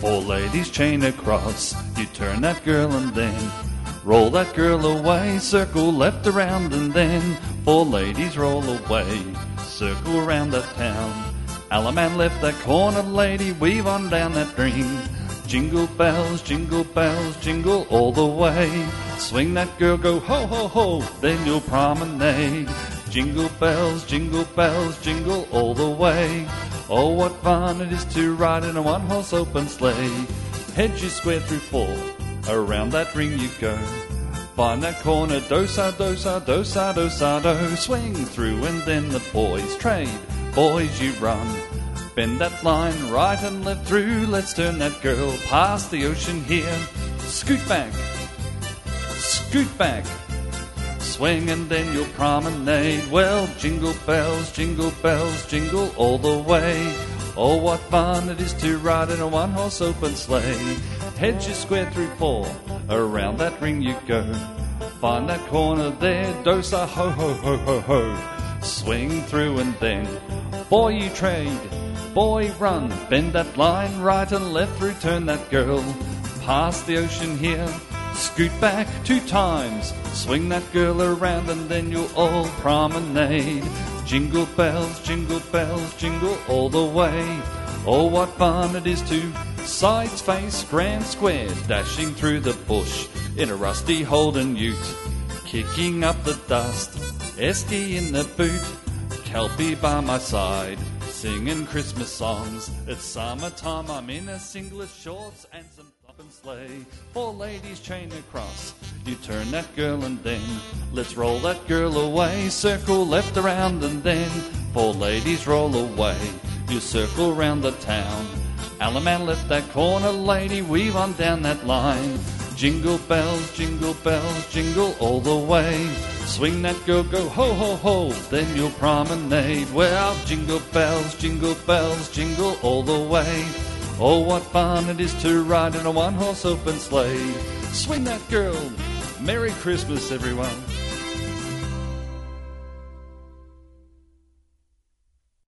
Four ladies chain across, you turn that girl and then roll that girl away, circle left around and then four ladies roll away, circle around that town. Alaman left that corner lady, weave on down that green. Jingle bells, jingle all the way. Swing that girl, go ho ho ho, then you'll promenade. Jingle bells, jingle all the way. Oh, what fun it is to ride in a one-horse open sleigh. Head you square through four, around that ring you go. Find that corner, do-sa, do-sa, do-sa, do-sa, do. Swing through and then the boys trade, boys you run. Bend that line right and left through, let's turn that girl past the ocean here. Scoot back, swing and then you'll promenade. Well, jingle bells, jingle all the way. Oh, what fun it is to ride in a one-horse open sleigh. Head you square through four, around that ring you go. Find that corner there, do-sa, ho ho ho ho ho. Swing through and then, boy you trade, boy run. Bend that line right and left through, turn that girl past the ocean here. Scoot back 2 times, swing that girl around and then you'll all promenade. Jingle bells, jingle all the way. Oh, what fun it is to sides face grand square, dashing through the bush in a rusty Holden ute, kicking up the dust, Esky in the boot, Kelpie by my side, singing Christmas songs. It's summertime, I'm in a singlet, shorts and some top and sleigh. Four ladies chain across, you turn that girl and then let's roll that girl away. Circle left around and then four ladies roll away, you circle round the town. Alaman left that corner lady, weave on down that line. Jingle bells, jingle all the way. Swing that girl, go ho ho ho, then you'll promenade. Well, jingle bells, jingle all the way. Oh, what fun it is to ride in a one-horse open sleigh. Swing that girl. Merry Christmas, everyone.